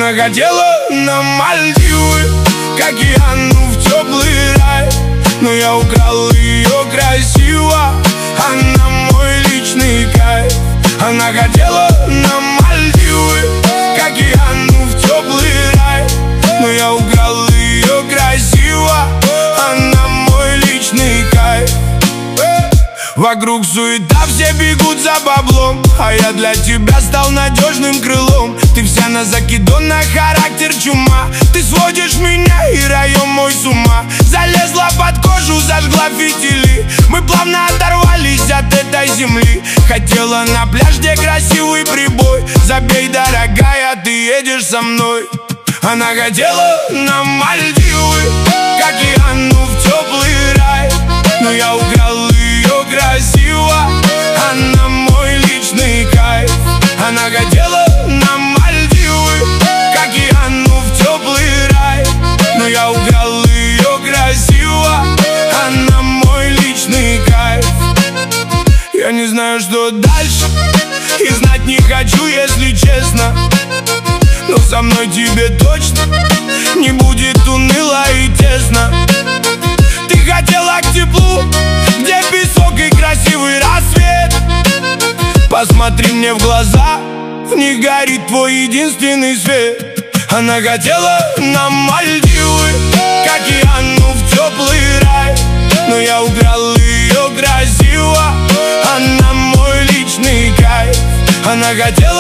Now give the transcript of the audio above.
Она хотела на Мальдивы, к океану в теплый рай, но я украл ее красиво, она мой личный кайф. Она хотела на Мальдивы, к океану в теплый рай, но я украл ее красиво, она мой личный кайф. Вокруг суета, все бегут за баблом, а я для тебя стал надежным крылом. Ты вся на закидон, на характер чума. Ты сводишь меня и район мой с ума. Залезла под кожу, зажгла фитили. Мы плавно оторвались от этой земли. Хотела на пляж, где красивый прибой. Забей, дорогая, ты едешь со мной. Она хотела на Мальдивы, к океану в теплый рай, но я украл ее красиво, она мой личный кайф. Она хотела на Мальдивы, к океану в теплый рай, но я украл ее красиво, она мой личный кайф. Я не знаю, что дальше, и знать не хочу, если честно, но со мной тебе точно не будет уныло и тесно. Ты хотела к теплу, где песок и красивый рассвет. Посмотри мне в глаза, в них горит твой единственный свет. Она хотела на Мальдивы, к океану в теплый рай, но я украл ее красиво, она мой личный кайф. Она хотела